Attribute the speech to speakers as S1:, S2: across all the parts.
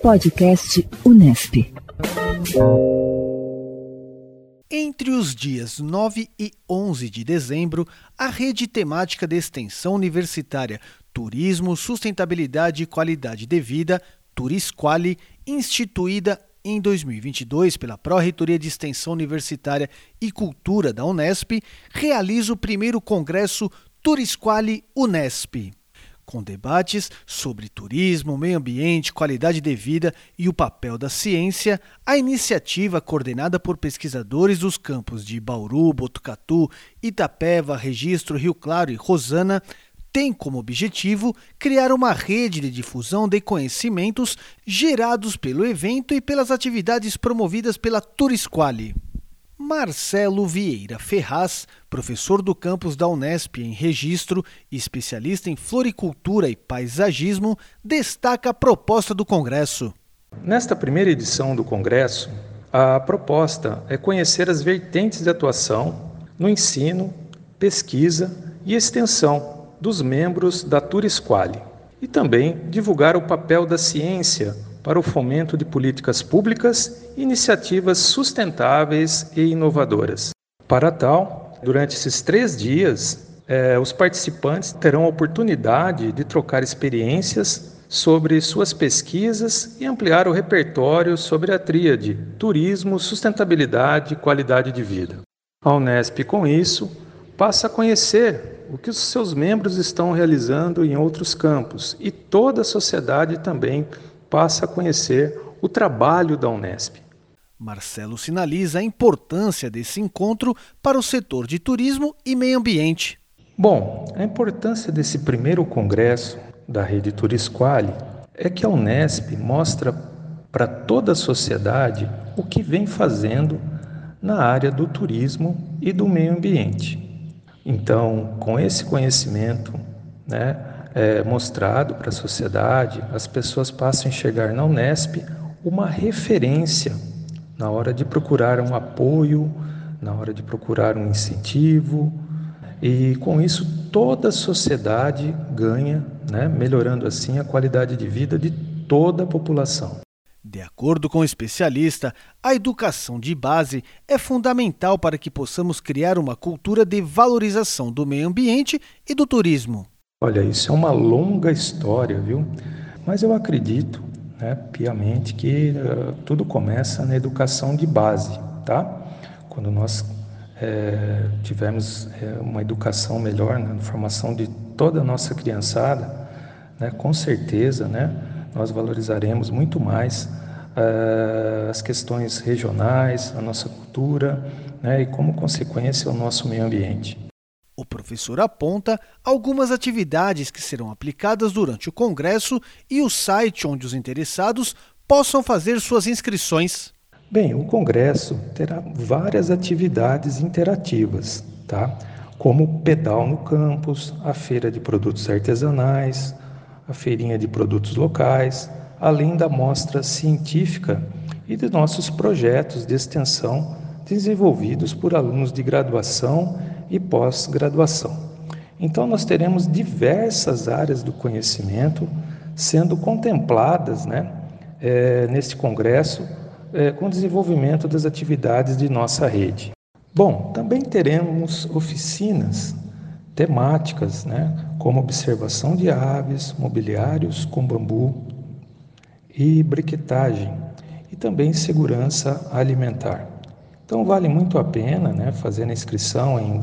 S1: Podcast Unesp.
S2: Entre os dias 9 e 11 de dezembro, a Rede Temática de Extensão Universitária Turismo, Sustentabilidade e Qualidade de Vida, Turisquali, instituída em 2022 pela Pró-Reitoria de Extensão Universitária e Cultura da Unesp, realiza o primeiro congresso Turisquali Unesp, com debates sobre turismo, meio ambiente, qualidade de vida e o papel da ciência. A iniciativa, coordenada por pesquisadores dos campos de Bauru, Botucatu, Itapeva, Registro, Rio Claro e Rosana, tem como objetivo criar uma rede de difusão de conhecimentos gerados pelo evento e pelas atividades promovidas pela Turisquali. Marcelo Vieira Ferraz, professor do campus da Unesp em Registro e especialista em floricultura e paisagismo, destaca a proposta do congresso.
S3: Nesta primeira edição do congresso, a proposta é conhecer as vertentes de atuação no ensino, pesquisa e extensão dos membros da Turisquali e também divulgar o papel da ciência para o fomento de políticas públicas e iniciativas sustentáveis e inovadoras. Para tal, durante esses 3 dias, os participantes terão a oportunidade de trocar experiências sobre suas pesquisas e ampliar o repertório sobre a tríade turismo, sustentabilidade e qualidade de vida. A Unesp, com isso, passa a conhecer o que os seus membros estão realizando em outros campos e toda a sociedade também passa a conhecer o trabalho da Unesp.
S2: Marcelo sinaliza a importância desse encontro para o setor de turismo e meio ambiente.
S3: Bom, a importância desse primeiro congresso da Rede Turisquali é que a Unesp mostra para toda a sociedade o que vem fazendo na área do turismo e do meio ambiente. Então, com esse conhecimento, mostrado para a sociedade, as pessoas passam a enxergar na Unesp uma referência na hora de procurar um apoio, na hora de procurar um incentivo, e com isso toda a sociedade ganha, melhorando assim a qualidade de vida de toda a população.
S2: De acordo com o especialista, a educação de base é fundamental para que possamos criar uma cultura de valorização do meio ambiente e do turismo.
S3: Olha, isso é uma longa história, viu? Mas eu acredito, piamente, que tudo começa na educação de base, tá? Quando nós tivermos uma educação melhor, na formação de toda a nossa criançada, com certeza, nós valorizaremos muito mais as questões regionais, a nossa cultura, e como consequência o nosso meio ambiente.
S2: O professor aponta algumas atividades que serão aplicadas durante o congresso e o site onde os interessados possam fazer suas inscrições.
S3: Bem, o congresso terá várias atividades interativas, tá? Como o pedal no campus, a feira de produtos artesanais, a feirinha de produtos locais, além da mostra científica e de nossos projetos de extensão desenvolvidos por alunos de graduação e pós-graduação. Então, nós teremos diversas áreas do conhecimento sendo contempladas neste congresso com o desenvolvimento das atividades de nossa rede. Bom, também teremos oficinas temáticas, como observação de aves, mobiliários com bambu e briquetagem, e também segurança alimentar. Então vale muito a pena fazer a inscrição em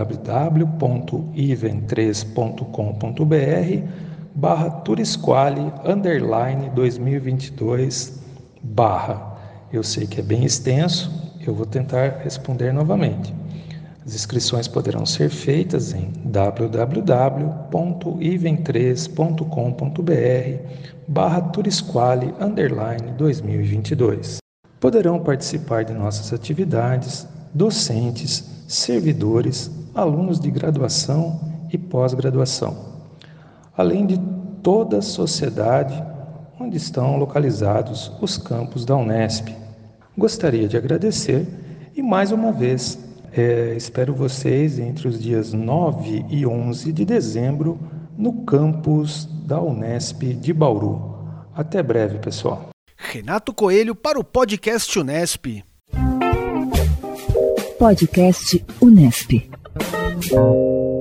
S3: www.iven3.com.br/Turisquali_2022/. Eu sei que é bem extenso, eu vou tentar responder novamente. As inscrições poderão ser feitas em www.iven3.com.br/Turisquali_2022. Poderão participar de nossas atividades docentes, servidores, alunos de graduação e pós-graduação, além de toda a sociedade onde estão localizados os campos da Unesp. Gostaria de agradecer e, mais uma vez, espero vocês entre os dias 9 e 11 de dezembro no campus da Unesp de Bauru. Até breve, pessoal.
S2: Renato Coelho para o Podcast Unesp.
S1: Podcast Unesp.